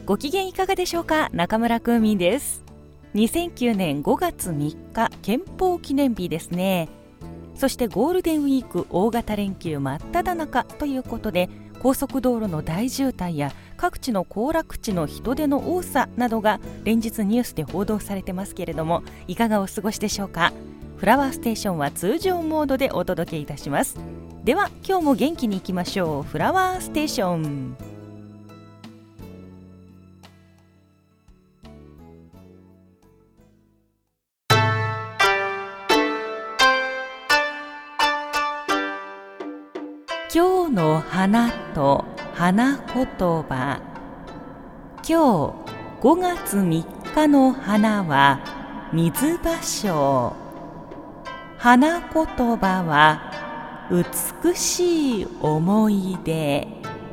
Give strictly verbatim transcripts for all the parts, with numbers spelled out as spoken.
ご機嫌いかがでしょうか。中村クーミンです。にせんきゅうねんごがつみっか、憲法記念日ですね。そしてゴールデンウィーク大型連休真っ只中ということで、高速道路の大渋滞や各地の行楽地の人出の多さなどが連日ニュースで報道されてますけれども、いかがお過ごしでしょうか。フラワーステーションは通常モードでお届けいたします。では今日も元気にいきましょう。フラワーステーション。今日の花と花言葉。今日ごがつみっかの花は水芭蕉。花言葉は美しい思い出。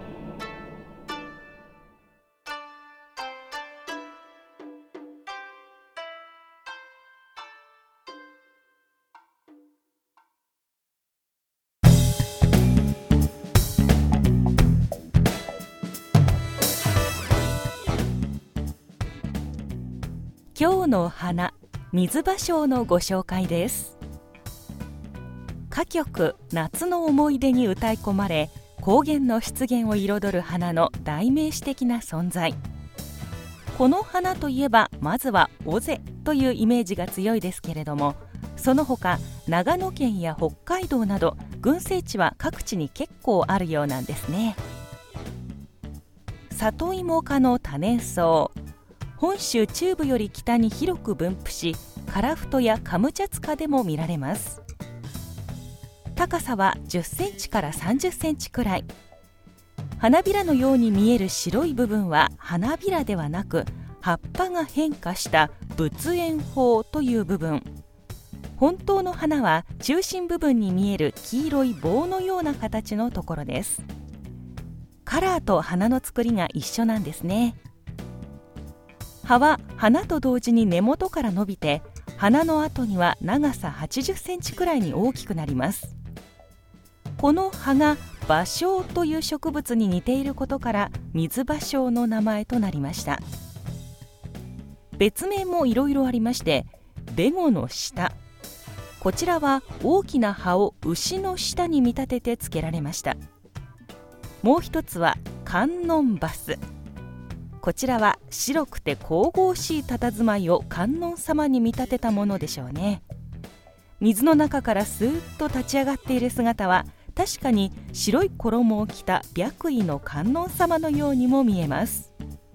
今日の花、水芭蕉のご紹介です。歌曲夏の思い出に歌い込まれ、高原の湿原を彩る花の代名詞的な存在。この花といえばまずは尾瀬というイメージが強いですけれども、その他長野県や北海道など群生地は各地に結構あるようなんですね。里芋科の多年草、本州中部より北に広く分布し、カラフトやカムチャツカでも見られます。高さはじゅっセンチからさんじゅっセンチくらい。花びらのように見える白い部分は花びらではなく、葉っぱが変化した仏縁苞という部分。本当の花は中心部分に見える黄色い棒のような形のところです。カラーと花の作りが一緒なんですね。葉は花と同時に根元から伸びて、花の後には長さはちじゅっセンチくらいに大きくなります。この葉が芭蕉という植物に似ていることから水芭蕉の名前となりました。別名もいろいろありまして、ベゴの下、こちらは大きな葉を牛の下に見立てて付けられました。もう一つは観音バス、こちらは白くて神々しい佇まいを観音様に見立てたものでしょうね。水の中からスーッと立ち上がっている姿は、確かに白い衣を着た白衣の観音様のようにも見えます。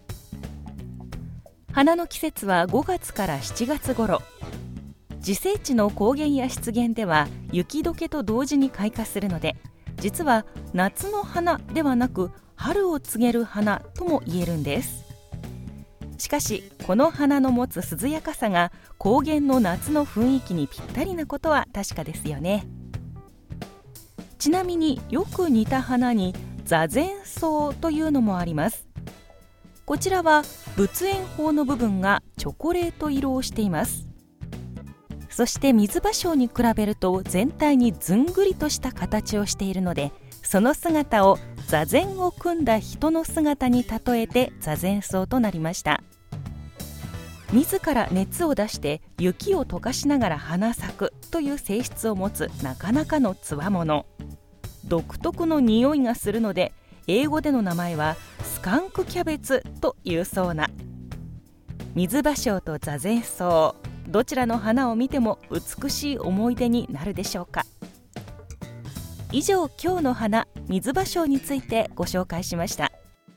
花の季節はごがつからしちがつ頃。自生地の高原や湿原では雪解けと同時に開花するので、実は夏の花ではなく春を告げる花とも言えるんです。しかしこの花の持つ涼やかさが高原の夏の雰囲気にぴったりなことは確かですよね。ちなみによく似た花に座禅草というのもあります。こちらは仏縁苞の部分がチョコレート色をしています。そして水芭蕉に比べると全体にずんぐりとした形をしているので、その姿を座禅を組んだ人の姿に例えて座禅草となりました。自ら熱を出して雪を溶かしながら花咲くという性質を持つなかなかのつわもの。独特の匂いがするので、英語での名前はスカンクキャベツというそうな。水芭蕉と座禅草、どちらの花を見ても美しい思い出になるでしょうか。以上、今日の花、水芭蕉についてご紹介しました。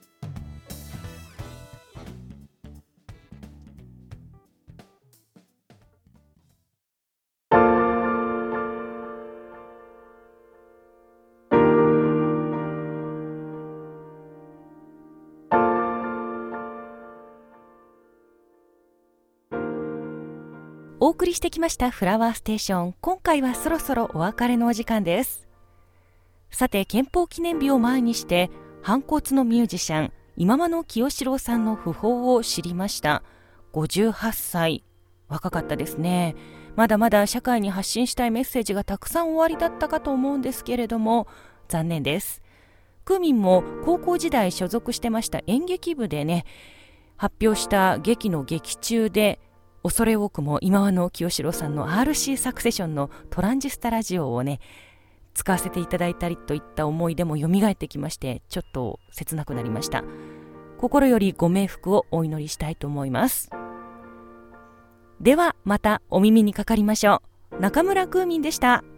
お送りしてきましたフラワーステーション、今回はそろそろお別れのお時間です。さて、憲法記念日を前にして反骨のミュージシャン今間の清志郎さんの訃報を知りました。ごじゅうはっさい、若かったですね。まだまだ社会に発信したいメッセージがたくさんおありだったかと思うんですけれども、残念です。クーミンも高校時代所属してました演劇部でね、 発表した劇の劇中で恐れ多くも今和の清志郎さんの アールシー サクセションのトランジスタラジオをね使わせていただいたりといった思い出も蘇ってきまして、ちょっと切なくなりました。心よりご冥福をお祈りしたいと思います。ではまたお耳にかかりましょう。中村空民でした。